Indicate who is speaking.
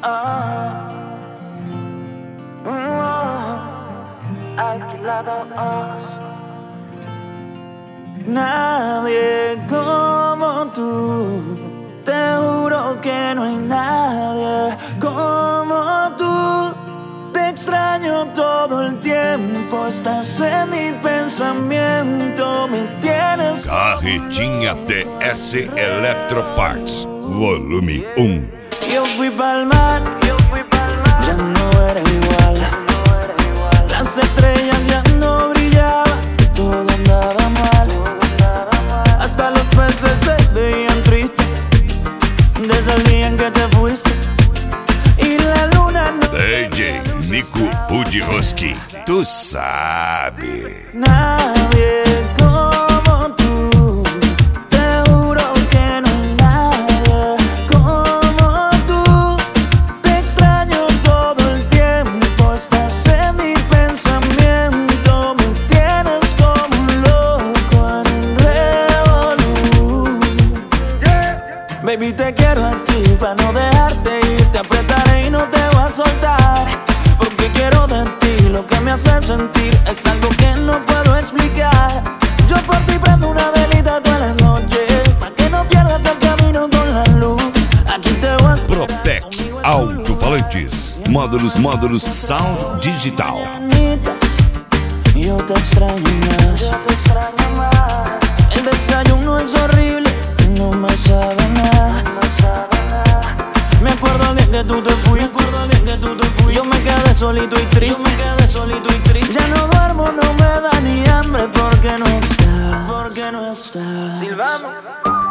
Speaker 1: Alquilados.
Speaker 2: Nadie como tú, te juro que no hay nadie como tú. Te extraño todo el tiempo, estás en mi pensamiento, me tienes.
Speaker 3: Carretinha DS Electroparts, volume 1.
Speaker 2: Yo fui pa'l mar, ya no era igual. Las estrellas ya no brillaban, todo andaba mal. Hasta los peces se veían tristes desde el día en que te fuiste. Y la luna no.
Speaker 3: DJ Nico Budioski, tu sabe.
Speaker 2: Nadie como tú, te juro que no hay nadie como tú. Te extraño todo el tiempo, estás en mi pensamiento, me tienes como un loco en revolú. Baby, te quiero a ti, pa' no dejarte ir, te apretaré y no te voy a soltar. Porque quiero de ti, lo que me hace sentir es algo que no puedo explicar. Yo por ti prendo una velita todas las noches, pa' que no pierdas el camino con la luz. Aquí te voy a esperar.
Speaker 3: Protec Alto-Falantes, módulos Sound Digital.
Speaker 2: Yo te extraño más. El desayuno es horrible, no me sabe nada. Me acuerdo bien que tú te fuiste, yo me quedé solito y triste, Ya no duermo, no me da ni hambre porque no está.
Speaker 1: Silvamos.